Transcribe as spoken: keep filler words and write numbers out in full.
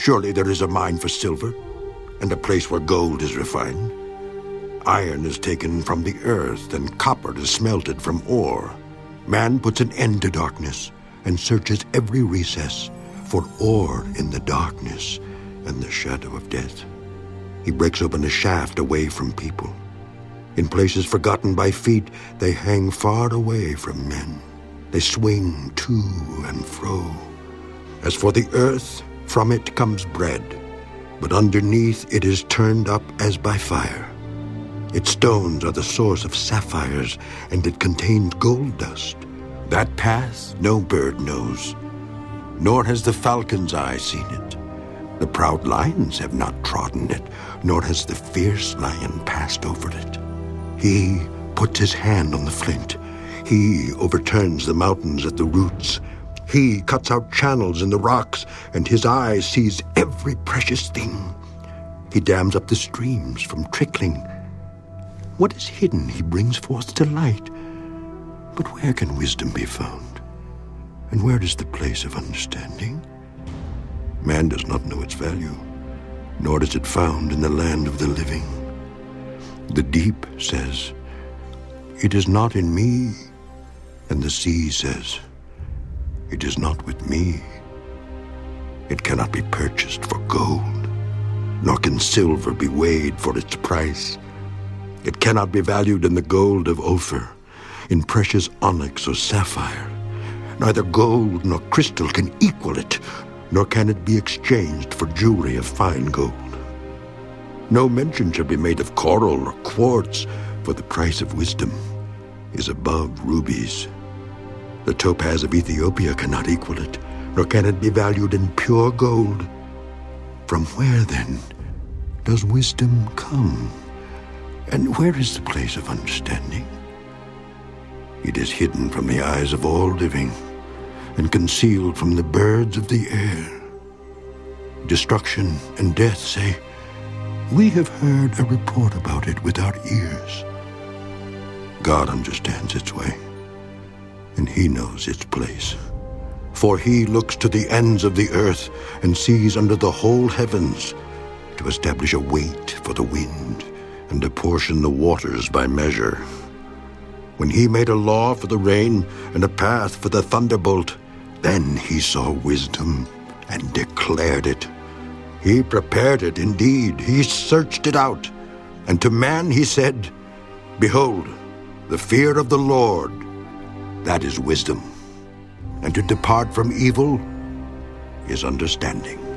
Surely there is a mine for silver, and a place where gold is refined. Iron is taken from the earth, and copper is smelted from ore. Man puts an end to darkness, and searches every recess for ore in the darkness and the shadow of death. He breaks open a shaft away from people. In places forgotten by feet, they hang far away from men. They swing to and fro. As for the earth, from it comes bread, but underneath it is turned up as by fire. Its stones are the source of sapphires, and it contains gold dust. That path no bird knows, nor has the falcon's eye seen it. The proud lions have not trodden it, nor has the fierce lion passed over it. He puts his hand on the flint. He overturns the mountains at the roots. He cuts out channels in the rocks, and his eye sees every precious thing. He dams up the streams from trickling. What is hidden he brings forth to light. But where can wisdom be found? And where is the place of understanding? Man does not know its value, nor is it found in the land of the living. The deep says, "It is not in me," and the sea says, "It is not with me." It cannot be purchased for gold, nor can silver be weighed for its price. It cannot be valued in the gold of Ophir, in precious onyx or sapphire. Neither gold nor crystal can equal it, nor can it be exchanged for jewelry of fine gold. No mention shall be made of coral or quartz, for the price of wisdom is above rubies. The topaz of Ethiopia cannot equal it, nor can it be valued in pure gold. From where, then, does wisdom come? And where is the place of understanding? It is hidden from the eyes of all living, and concealed from the birds of the air. Destruction and death say, "We have heard a report about it with our ears." God understands its way, and he knows its place. For he looks to the ends of the earth and sees under the whole heavens, to establish a weight for the wind and apportion the waters by measure. When he made a law for the rain and a path for the thunderbolt, then he saw wisdom and declared it. He prepared it indeed, he searched it out. And to man he said, "Behold, the fear of the Lord, that is wisdom. And to depart from evil is understanding."